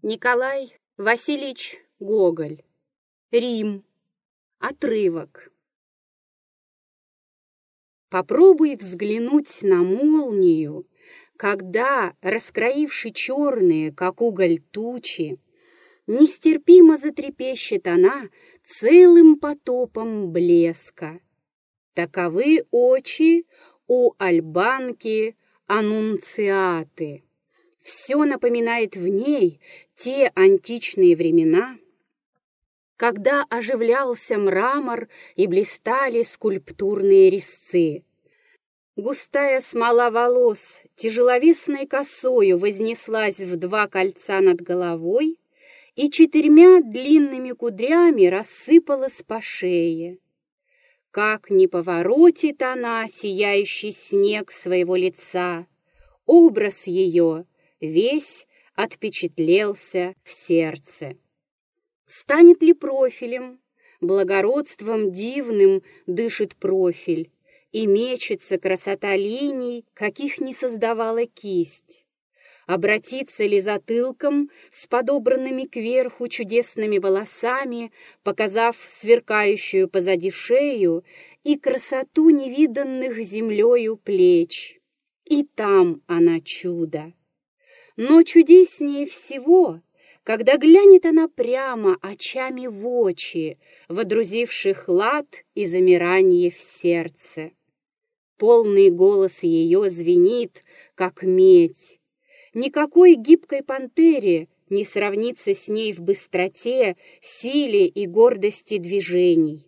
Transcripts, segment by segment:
Николай Васильевич Гоголь. Рим. Отрывок. Попробуй взглянуть на молнию, когда, раскроивши черные, как уголь, тучи, нестерпимо затрепещет она целым потопом блеска. Таковы очи у Альбанки Аннунциаты. Все напоминает в ней те античные времена, когда оживлялся мрамор и блистали скульптурные резцы. Густая смола волос тяжеловесной косою вознеслась в 2 кольца над головой и 4 длинными кудрями рассыпалась по шее. Как ни поворотит она сияющий снег своего лица, образ ее весь отпечатлелся в сердце. Станет ли профилем, благородством дивным дышит профиль, и мечется красота линий, каких не создавала кисть. Обратится ли затылком с подобранными кверху чудесными волосами, показав сверкающую позади шею и красоту невиданных землею плеч. И там она чудо. Но чудеснее всего, когда глянет она прямо очами в очи, водрузивших лад и замирание в сердце. Полный голос ее звенит, как медь. Никакой гибкой пантере не сравнится с ней в быстроте, силе и гордости движений.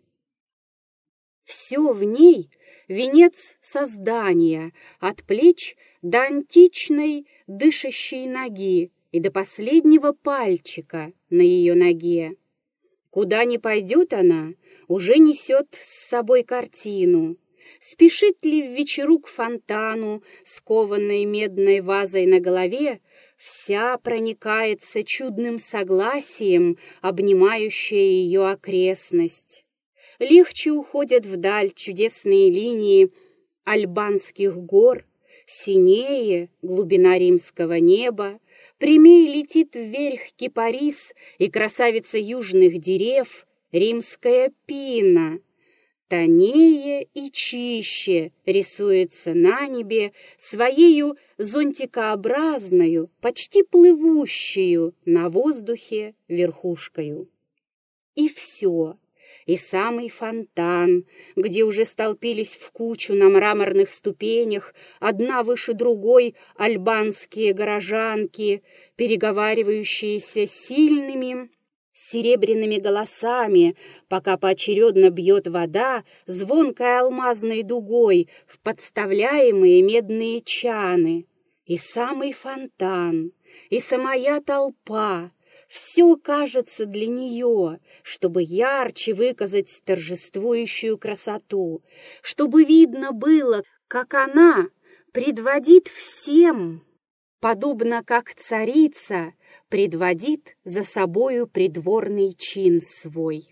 Все в ней — венец создания, от плеч до античной дышащей ноги и до последнего пальчика на ее ноге. Куда ни пойдет она, уже несет с собой картину. Спешит ли в вечеру к фонтану, скованной медной вазой на голове, вся проникается чудным согласием, обнимающая ее окрестность. Легче уходят вдаль чудесные линии альбанских гор, синее глубина римского неба, прямей летит вверх кипарис и красавица южных дерев римская пина. Тонее и чище рисуется на небе своею зонтикообразною, почти плывущую на воздухе верхушкою. И все. И самый фонтан, где уже столпились в кучу на мраморных ступенях, одна выше другой, альбанские горожанки, переговаривающиеся сильными серебряными голосами, пока поочередно бьет вода звонкой алмазной дугой в подставляемые медные чаны. И самый фонтан, и самая толпа — все кажется для нее, чтобы ярче выказать торжествующую красоту, чтобы видно было, как она предводит всем, подобно как царица предводит за собою придворный чин свой.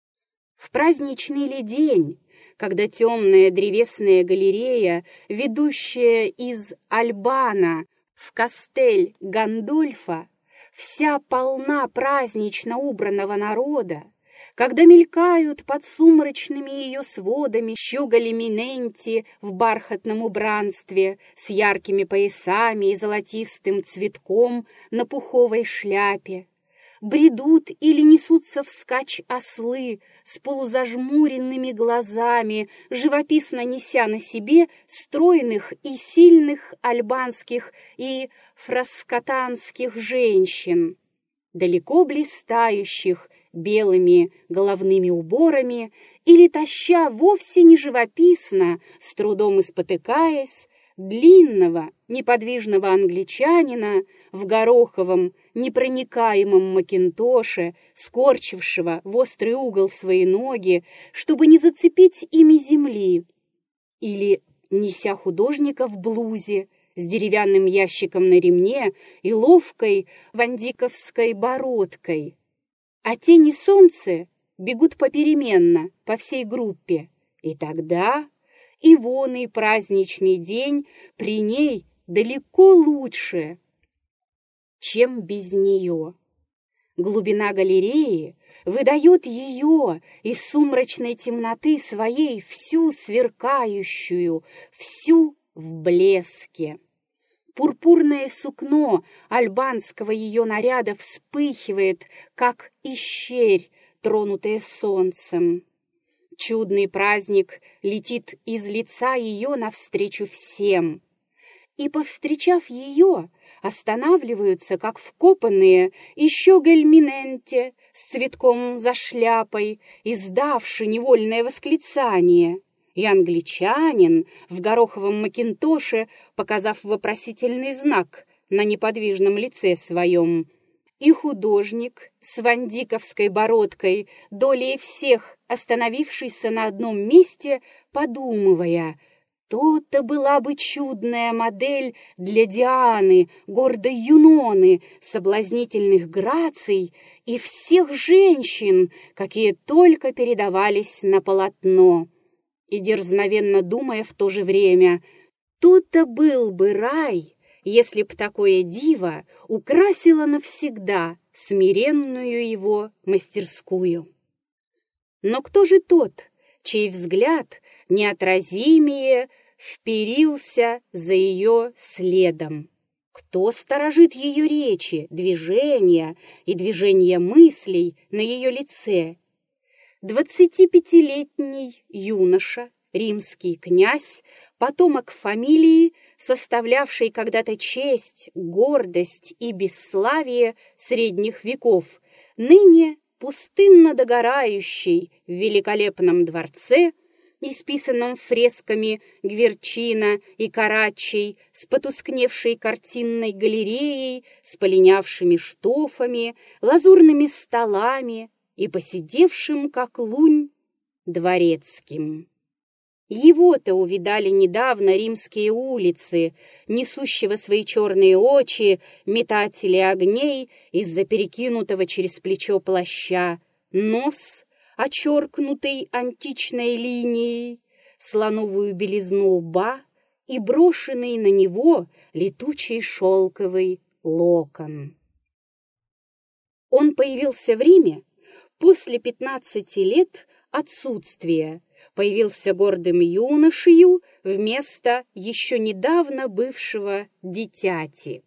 В праздничный ли день, когда темная древесная галерея, ведущая из Альбана в Кастель Гандольфа, вся полна празднично убранного народа, когда мелькают под сумрачными ее сводами щеголи Миненти в бархатном убранстве с яркими поясами и золотистым цветком на пуховой шляпе, бредут или несутся вскачь ослы с полузажмуренными глазами, живописно неся на себе стройных и сильных альбанских и фраскотанских женщин, далеко блистающих белыми головными уборами или таща вовсе не живописно, с трудом спотыкаясь, длинного, неподвижного англичанина в гороховом, непроникаемом макинтоше, скорчившего в острый угол свои ноги, чтобы не зацепить ими земли, или неся художника в блузе с деревянным ящиком на ремне и ловкой вандиковской бородкой. А тени солнца бегут попеременно по всей группе, и тогда и вон и праздничный день при ней далеко лучше, чем без нее. Глубина галереи выдает ее из сумрачной темноты своей всю сверкающую, всю в блеске. Пурпурное сукно альбанского ее наряда вспыхивает, как ищерь, тронутая солнцем. Чудный праздник летит из лица ее навстречу всем. И, повстречав ее, останавливаются, как вкопанные, еще гельминенте с цветком за шляпой, издавши невольное восклицание. И англичанин в гороховом макинтоше, показав вопросительный знак на неподвижном лице своем, и художник с вандиковской бородкой, долей всех остановившийся на одном месте, подумывая: то-то была бы чудная модель для Дианы, гордой Юноны, соблазнительных граций и всех женщин, какие только передавались на полотно. И дерзновенно думая в то же время: то-то был бы рай, если б такое диво украсило навсегда смиренную его мастерскую. Но кто же тот, чей взгляд неотразимее вперился за ее следом? Кто сторожит ее речи, движения и движения мыслей на ее лице? 25-летний юноша, римский князь, потомок фамилии, составлявшей когда-то честь, гордость и бесславие средних веков, ныне пустынно догорающий в великолепном дворце, исписанном фресками Гверчина и Карачей, с потускневшей картинной галереей, с полинявшими штофами, лазурными столами и посидевшим, как лунь, дворецким. Его-то увидали недавно римские улицы, несущего свои черные очи метатели огней из-за перекинутого через плечо плаща, нос, очеркнутый античной линией, слоновую белизну лба и брошенный на него летучий шелковый локон. Он появился в Риме после 15 лет отсутствия, появился гордым юношею вместо еще недавно бывшего дитяти.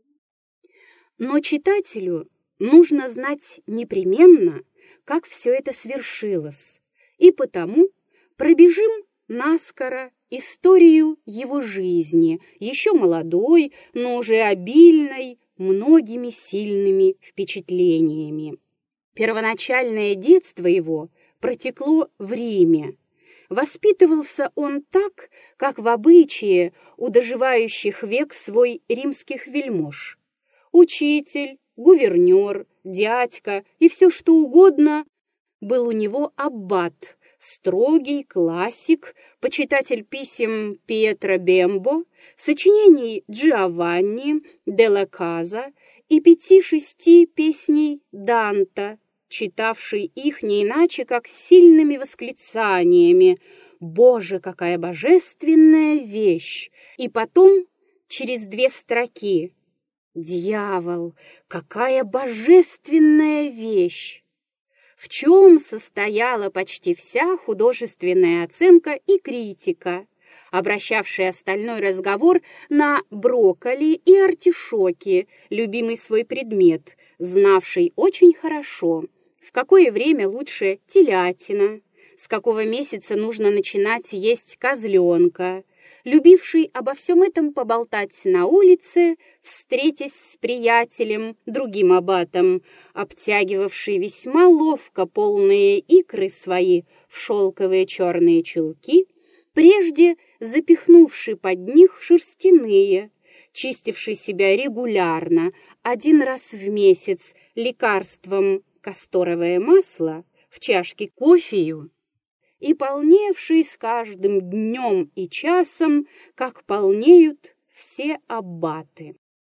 Но читателю нужно знать непременно, как все это свершилось, и потому пробежим наскоро историю его жизни, еще молодой, но уже обильной многими сильными впечатлениями. Первоначальное детство его протекло в Риме. Воспитывался он так, как в обычае у доживающих век свой римских вельмож. Учитель, гувернер, дядька и все что угодно был у него аббат, строгий классик, почитатель писем Пьетро Бембо, сочинений Джиованни де Каза и 5-6 песней Данта, читавший их не иначе, как сильными восклицаниями: «Боже, какая божественная вещь!» И потом через 2 строки: «Дьявол, какая божественная вещь!» В чем состояла почти вся художественная оценка и критика, обращавшая остальной разговор на брокколи и артишоки, любимый свой предмет, знавший очень хорошо, в какое время лучше телятина, с какого месяца нужно начинать есть козленка, любивший обо всем этом поболтать на улице, встретясь с приятелем, другим аббатом, обтягивавший весьма ловко полные икры свои в шелковые черные чулки, прежде запихнувший под них шерстяные, чистивший себя регулярно, 1 раз в месяц, лекарством касторовое масло в чашке кофею, и полневший с каждым днем и часом, как полнеют все аббаты.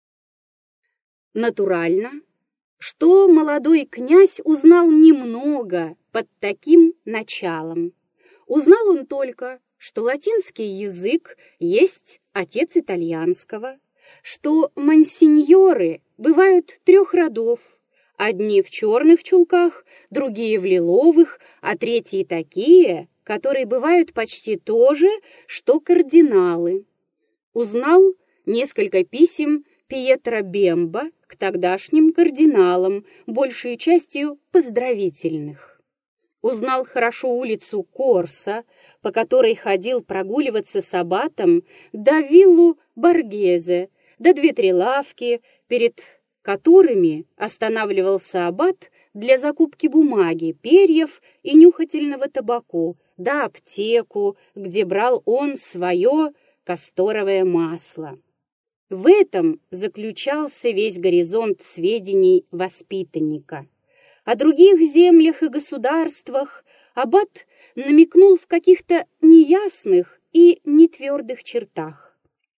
Натурально, что молодой князь узнал немного под таким началом. Узнал он только, что латинский язык есть отец итальянского, что мансиньоры бывают 3 родов, Одни в черных чулках, другие в лиловых, а третьи такие, которые бывают почти то же, что кардиналы. Узнал несколько писем Пьетро Бемба к тогдашним кардиналам, большей частью поздравительных. Узнал хорошо улицу Корса, по которой ходил прогуливаться с аббатом, до виллу Боргезе, до 2-3 лавки, перед которыми останавливался аббат для закупки бумаги, перьев и нюхательного табаку, да аптеку, где брал он свое касторовое масло. В этом заключался весь горизонт сведений воспитанника. О других землях и государствах аббат намекнул в каких-то неясных и нетвердых чертах.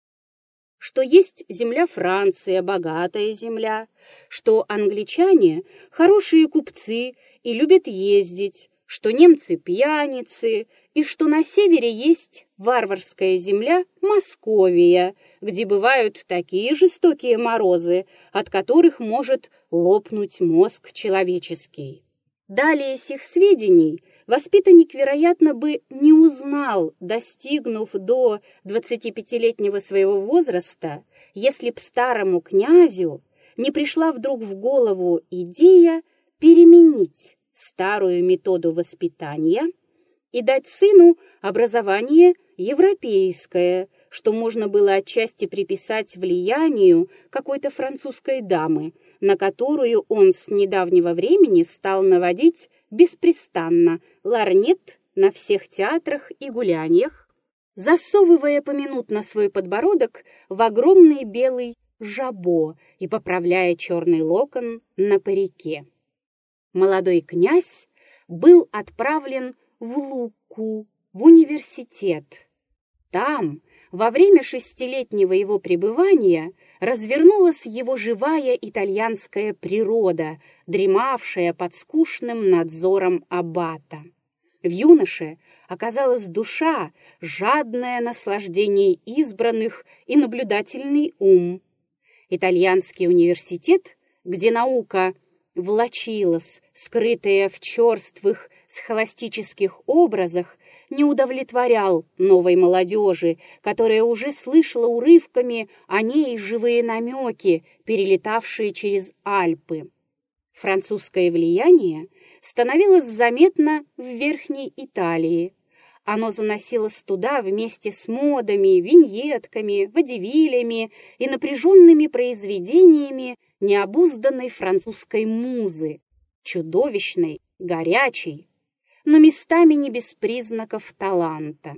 Что есть земля Франция, богатая земля, что англичане хорошие купцы и любят ездить, что немцы пьяницы, и что на севере есть варварская земля Московия, где бывают такие жестокие морозы, от которых может лопнуть мозг человеческий. Далее сих сведений воспитанник, вероятно, бы не узнал, достигнув до 25-летнего своего возраста, если б старому князю не пришла вдруг в голову идея переменить старую методу воспитания и дать сыну образование европейское, что можно было отчасти приписать влиянию какой-то французской дамы, на которую он с недавнего времени стал наводить беспрестанно лорнет на всех театрах и гуляниях, засовывая поминутно свой подбородок в огромный белый жабо и поправляя черный локон на парике. Молодой князь был отправлен в Лукку, в университет. Там, во время 6-летнего его пребывания, развернулась его живая итальянская природа, дремавшая под скучным надзором аббата. В юноше оказалась душа, жадная наслаждений избранных и наблюдательный ум. Итальянский университет, где наука влачилась, скрытая в черствых схоластических образах, не удовлетворял новой молодежи, которая уже слышала урывками о ней живые намеки, перелетавшие через Альпы. Французское влияние становилось заметно в Верхней Италии. Оно заносилось туда вместе с модами, виньетками, водевилями и напряженными произведениями необузданной французской музы, чудовищной, горячей, но местами не без признаков таланта.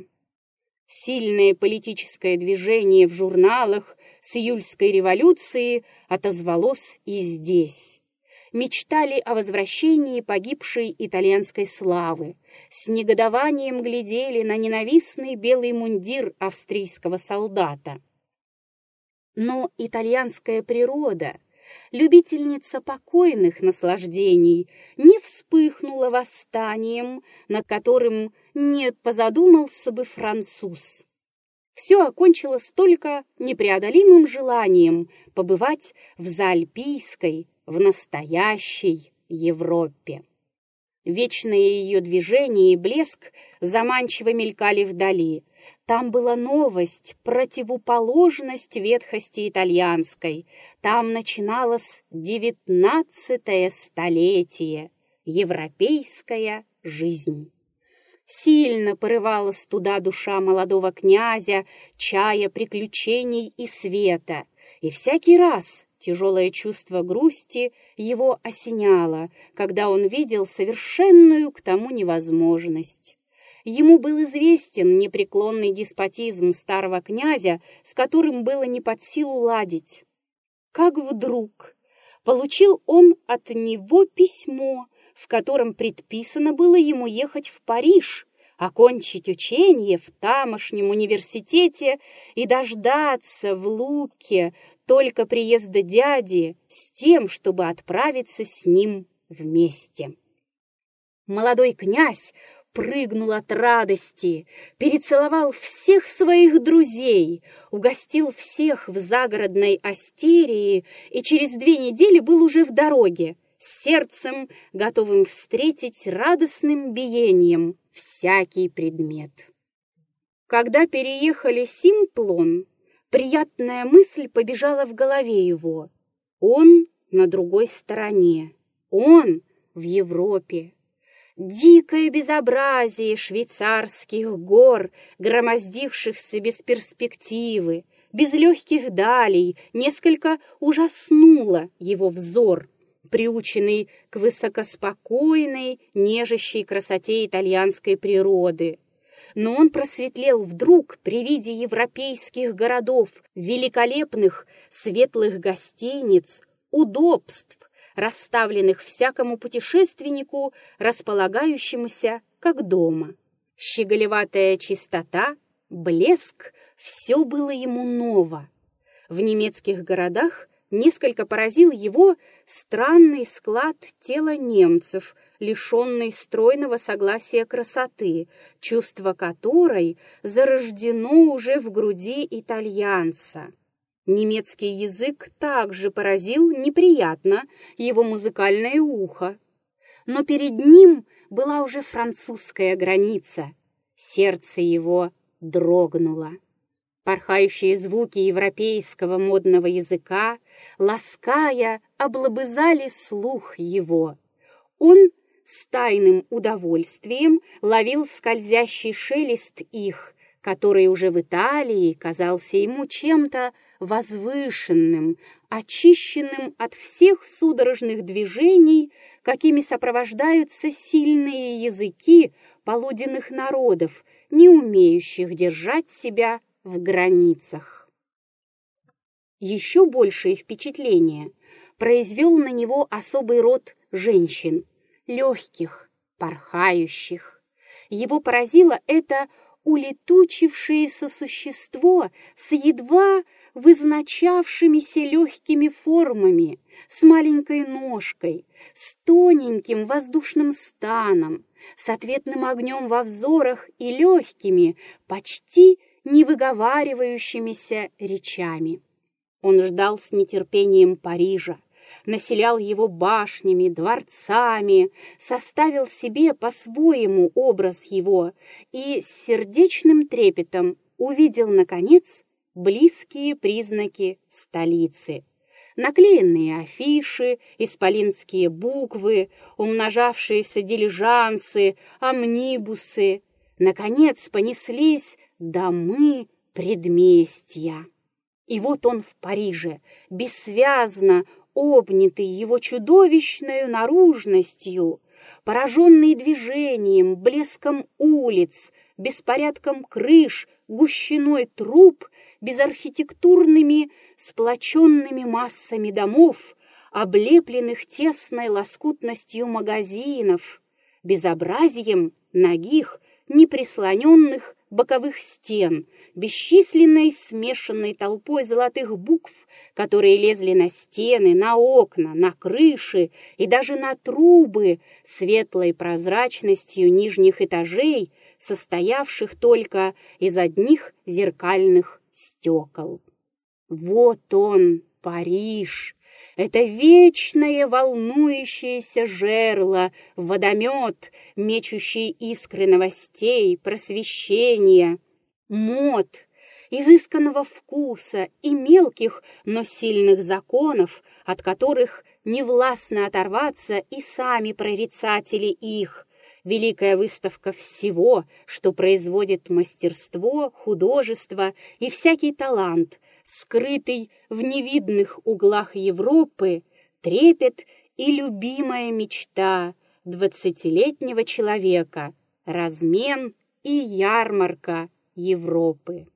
Сильное политическое движение в журналах с июльской революции отозвалось и здесь. Мечтали о возвращении погибшей итальянской славы, с негодованием глядели на ненавистный белый мундир австрийского солдата. Но итальянская природа, любительница покойных наслаждений, не вспыхнула восстанием, над которым не позадумался бы француз. Все окончилось только непреодолимым желанием побывать в заальпийской, в настоящей Европе. Вечные ее движения и блеск заманчиво мелькали вдали. Там была новость, противоположность ветхости итальянской. Там начиналось 19-е столетие, европейская жизнь. Сильно порывалась туда душа молодого князя, чая приключений и света, и всякий раз тяжелое чувство грусти его осеняло, когда он видел совершенную к тому невозможность. Ему был известен непреклонный деспотизм старого князя, с которым было не под силу ладить. Как вдруг получил он от него письмо, в котором предписано было ему ехать в Париж, окончить учение в тамошнем университете и дождаться в Лукке только приезда дяди с тем, чтобы отправиться с ним вместе. Молодой князь прыгнул от радости, перецеловал всех своих друзей, угостил всех в загородной Астерии и через 2 недели был уже в дороге, с сердцем, готовым встретить радостным биением всякий предмет. Когда переехали Симплон, приятная мысль побежала в голове его. Он на другой стороне, он в Европе. Дикое безобразие швейцарских гор, громоздившихся без перспективы, без легких далей, несколько ужаснуло его взор, приученный к высокоспокойной, нежащей красоте итальянской природы. Но он просветлел вдруг при виде европейских городов, великолепных светлых гостиниц, удобств, расставленных всякому путешественнику, располагающемуся как дома. Щеголеватая чистота, блеск — все было ему ново. В немецких городах несколько поразил его странный склад тела немцев, лишенный стройного согласия красоты, чувство которой зарождено уже в груди итальянца. Немецкий язык также поразил неприятно его музыкальное ухо. Но перед ним была уже французская граница. Сердце его дрогнуло. Порхающие звуки европейского модного языка, лаская, облобызали слух его. Он с тайным удовольствием ловил скользящий шелест их, который уже в Италии казался ему чем-то возвышенным, очищенным от всех судорожных движений, какими сопровождаются сильные языки полуденных народов, не умеющих держать себя в границах. Еще большее впечатление произвел на него особый род женщин, легких, порхающих. Его поразило это улетучившееся существо с едва вызначавшимися легкими формами, с маленькой ножкой, с тоненьким воздушным станом, с ответным огнем во взорах и легкими, почти не выговаривающимися речами. Он ждал с нетерпением Парижа, населял его башнями, дворцами, составил себе по-своему образ его и с сердечным трепетом увидел, наконец, близкие признаки столицы. Наклеенные афиши, исполинские буквы, умножавшиеся дилижансы, амнибусы. Наконец понеслись домы предместья. И вот он в Париже, бессвязно обнятый его чудовищной наружностью, пораженный движением, блеском улиц, беспорядком крыш, гущиной труб, безархитектурными сплоченными массами домов, облепленных тесной лоскутностью магазинов, безобразием нагих, неприслоненных боковых стен, бесчисленной смешанной толпой золотых букв, которые лезли на стены, на окна, на крыши и даже на трубы, светлой прозрачностью нижних этажей, состоявших только из одних зеркальных стекол. Вот он, Париж, это вечное волнующееся жерло, водомет, мечущий искры новостей, просвещения, мод, изысканного вкуса и мелких, но сильных законов, от которых не властно оторваться и сами прорицатели их, великая выставка всего, что производит мастерство, художество и всякий талант, скрытый в невидных углах Европы, трепет и любимая мечта 20-летнего человека, размен и ярмарка Европы.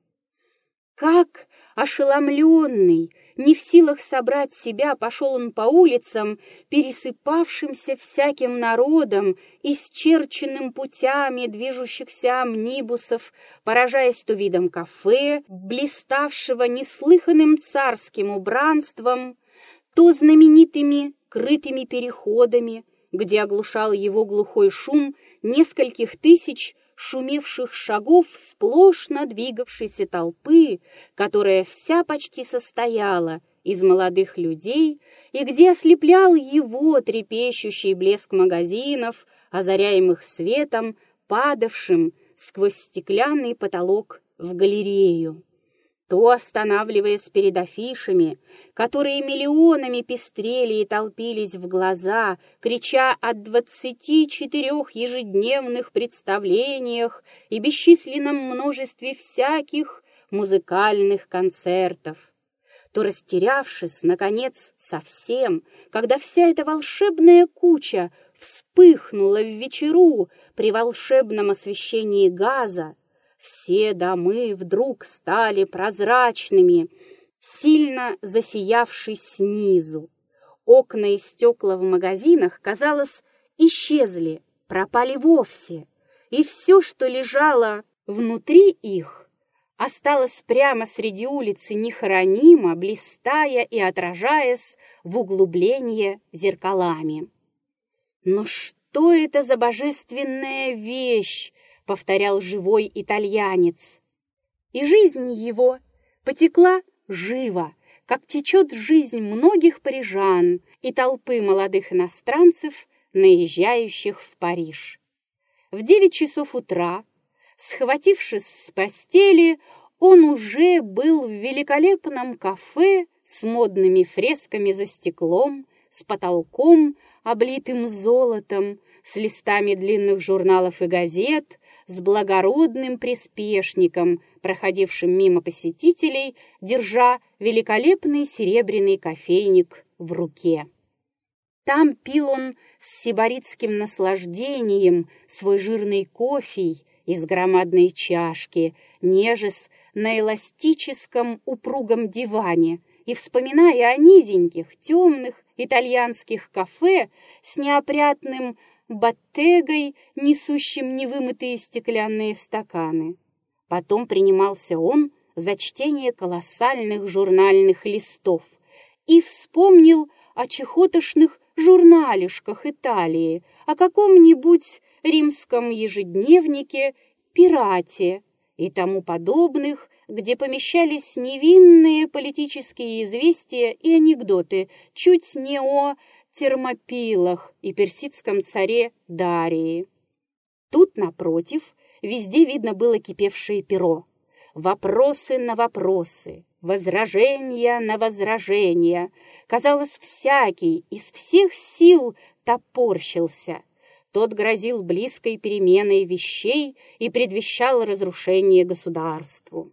Как ошеломленный, не в силах собрать себя, пошел он по улицам, пересыпавшимся всяким народом, исчерченным путями движущихся амнибусов, поражаясь то видом кафе, блиставшего неслыханным царским убранством, то знаменитыми крытыми переходами, где оглушал его глухой шум нескольких тысяч шумевших шагов сплошь надвигавшейся толпы, которая вся почти состояла из молодых людей и где ослеплял его трепещущий блеск магазинов, озаряемых светом, падавшим сквозь стеклянный потолок в галерею, то останавливаясь перед афишами, которые миллионами пестрели и толпились в глаза, крича о 24 ежедневных представлениях и бесчисленном множестве всяких музыкальных концертов, то, растерявшись, наконец, совсем, когда вся эта волшебная куча вспыхнула в вечеру при волшебном освещении газа, все домы вдруг стали прозрачными, сильно засиявшись снизу. Окна и стекла в магазинах, казалось, исчезли, пропали вовсе, и все, что лежало внутри их, осталось прямо среди улицы нехоронимо, блистая и отражаясь в углубление зеркалами. «Но что это за божественная вещь?» — повторял живой итальянец. И жизнь его потекла живо, как течет жизнь многих парижан и толпы молодых иностранцев, наезжающих в Париж. В 9 часов утра, схватившись с постели, он уже был в великолепном кафе с модными фресками за стеклом, с потолком, облитым золотом, с листами длинных журналов и газет, с благородным приспешником, проходившим мимо посетителей, держа великолепный серебряный кофейник в руке. Там пил он с сибаритским наслаждением свой жирный кофе из громадной чашки, нежась на эластическом упругом диване и вспоминая о низеньких, темных итальянских кафе с неопрятным боттегой, несущим невымытые стеклянные стаканы. Потом принимался он за чтение колоссальных журнальных листов и вспомнил о чехотошных журналишках Италии, о каком-нибудь римском ежедневнике «Пирате» и тому подобных, где помещались невинные политические известия и анекдоты, чуть не о Термопилах и персидском царе Дарии. Тут, напротив, везде видно было кипевшее перо. Вопросы на вопросы, возражения на возражения. Казалось, всякий из всех сил топорщился. Тот грозил близкой переменой вещей и предвещал разрушение государству.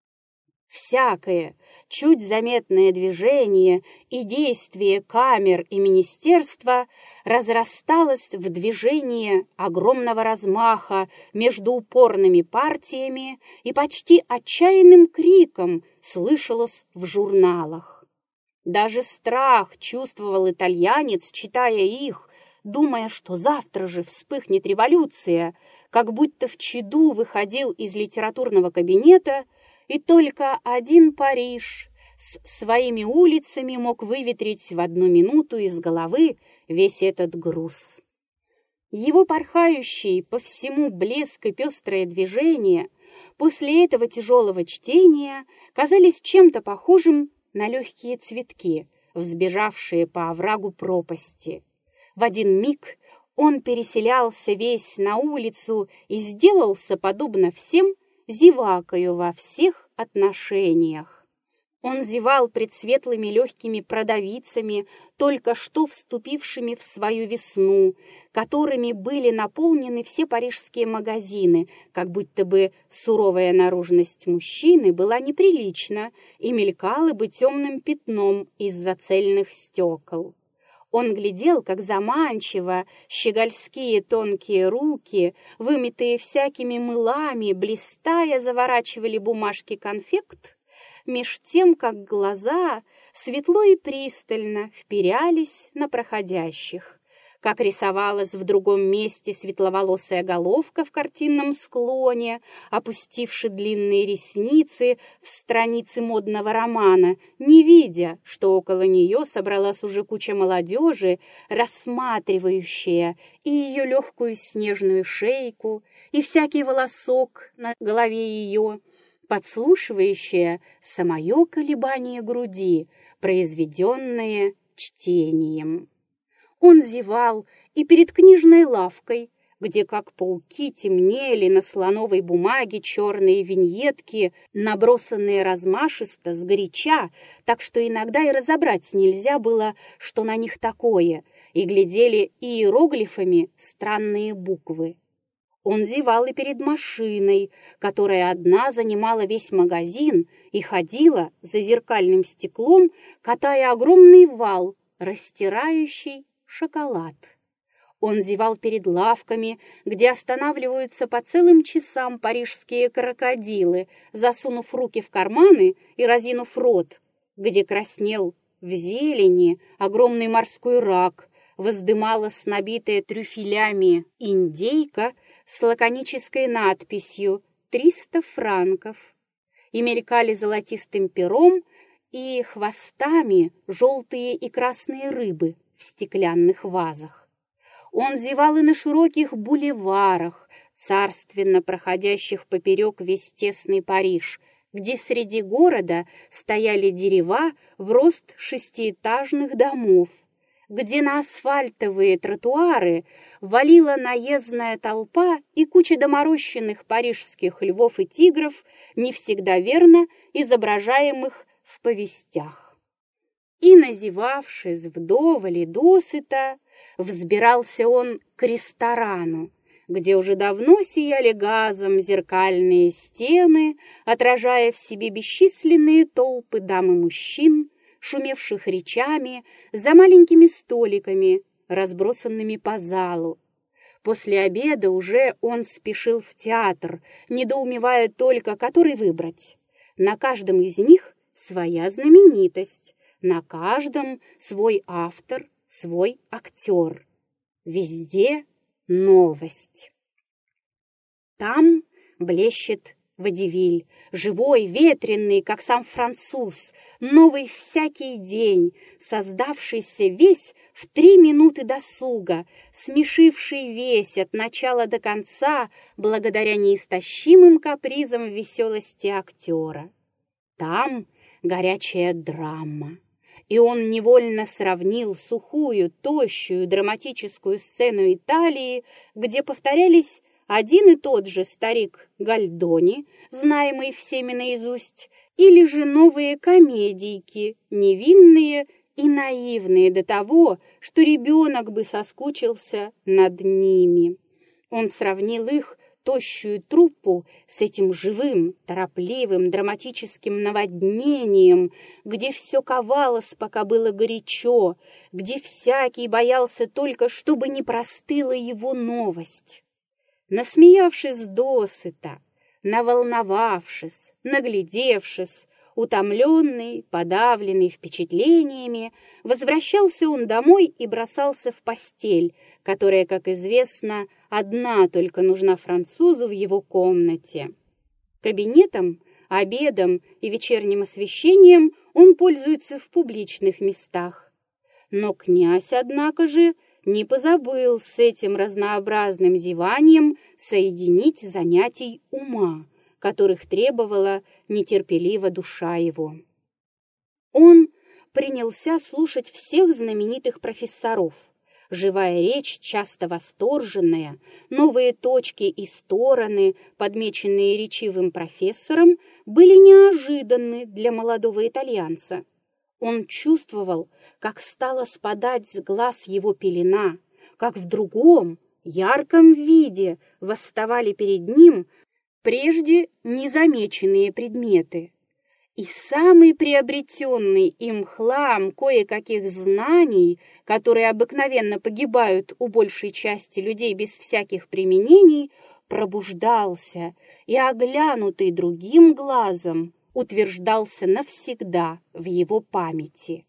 Всякое чуть заметное движение и действие камер и министерства разрасталось в движение огромного размаха между упорными партиями и почти отчаянным криком слышалось в журналах. Даже страх чувствовал итальянец, читая их, думая, что завтра же вспыхнет революция, как будто в чаду выходил из литературного кабинета, и только один Париж с своими улицами мог выветрить в одну минуту из головы весь этот груз. Его порхающий по всему блеск и пестрое движение после этого тяжелого чтения казались чем-то похожим на легкие цветки, взбежавшие по оврагу пропасти. В один миг он переселялся весь на улицу и сделался, подобно всем, зевакою во всех отношениях. Он зевал пред светлыми легкими продавицами, только что вступившими в свою весну, которыми были наполнены все парижские магазины, как будто бы суровая наружность мужчины была неприлична и мелькала бы темным пятном из-за цельных стекол. Он глядел, как заманчиво щегольские тонкие руки, вымытые всякими мылами, блистая, заворачивали бумажки конфект, меж тем, как глаза светло и пристально вперялись на проходящих, как рисовалась в другом месте светловолосая головка в картинном склоне, опустивши длинные ресницы в страницы модного романа, не видя, что около нее собралась уже куча молодежи, рассматривающая и ее легкую снежную шейку, и всякий волосок на голове ее, подслушивающая самое колебание груди, произведенное чтением. Он зевал и перед книжной лавкой, где, как пауки, темнели на слоновой бумаге черные виньетки, набросанные размашисто, сгоряча, так что иногда и разобрать нельзя было, что на них такое, и глядели иероглифами странные буквы. Он зевал и перед машиной, которая одна занимала весь магазин и ходила за зеркальным стеклом, катая огромный вал, растирающий шоколад. Он зевал перед лавками, где останавливаются по целым часам парижские крокодилы, засунув руки в карманы и разинув рот, где краснел в зелени огромный морской рак, воздымалась набитая трюфелями индейка с лаконической надписью «300 франков», и мелькали золотистым пером и хвостами желтые и красные рыбы в стеклянных вазах. Он зевал и на широких бульварах, царственно проходящих поперек весь тесный Париж, где среди города стояли дерева в рост шестиэтажных домов, где на асфальтовые тротуары валила наездная толпа и куча доморощенных парижских львов и тигров, не всегда верно изображаемых в повестях. И, назевавшись вдоволь и досыта, взбирался он к ресторану, где уже давно сияли газом зеркальные стены, отражая в себе бесчисленные толпы дам и мужчин, шумевших речами за маленькими столиками, разбросанными по залу. После обеда уже он спешил в театр, недоумевая только, который выбрать. На каждом из них своя знаменитость, на каждом свой автор, свой актер. Везде новость. Там блещет водевиль, живой, ветреный, как сам француз, новый всякий день, создавшийся весь в 3 минуты досуга, смешивший весь от начала до конца благодаря неистощимым капризам веселости актера. Там горячая драма. И он невольно сравнил сухую, тощую драматическую сцену Италии, где повторялись один и тот же старик Гальдони, знаемый всеми наизусть, или же новые комедийки, невинные и наивные до того, что ребенок бы соскучился над ними. Он сравнил их тощую труппу с этим живым, торопливым, драматическим наводнением, где все ковалось, пока было горячо, где всякий боялся только, чтобы не простыла его новость. Насмеявшись досыта, наволновавшись, наглядевшись, утомленный, подавленный впечатлениями, возвращался он домой и бросался в постель, которая, как известно, одна только нужна французу в его комнате. Кабинетом, обедом и вечерним освещением он пользуется в публичных местах. Но князь, однако же, не позабыл с этим разнообразным зеванием соединить занятий ума, которых требовала нетерпеливо душа его. Он принялся слушать всех знаменитых профессоров. Живая речь, часто восторженная, новые точки и стороны, подмеченные речивым профессором, были неожиданны для молодого итальянца. Он чувствовал, как стала спадать с глаз его пелена, как в другом, ярком виде восставали перед ним прежде незамеченные предметы. И самый приобретенный им хлам кое-каких знаний, которые обыкновенно погибают у большей части людей без всяких применений, пробуждался и, оглянутый другим глазом, утверждался навсегда в его памяти.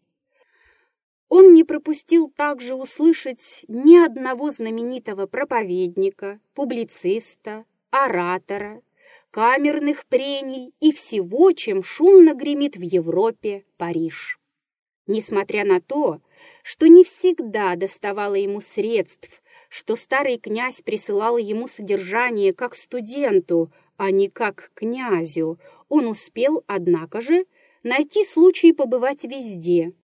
Он не пропустил также услышать ни одного знаменитого проповедника, публициста, оратора, камерных прений и всего, чем шумно гремит в Европе Париж. Несмотря на то, что не всегда доставало ему средств, что старый князь присылал ему содержание как студенту, а не как князю, он успел, однако же, найти случай побывать везде.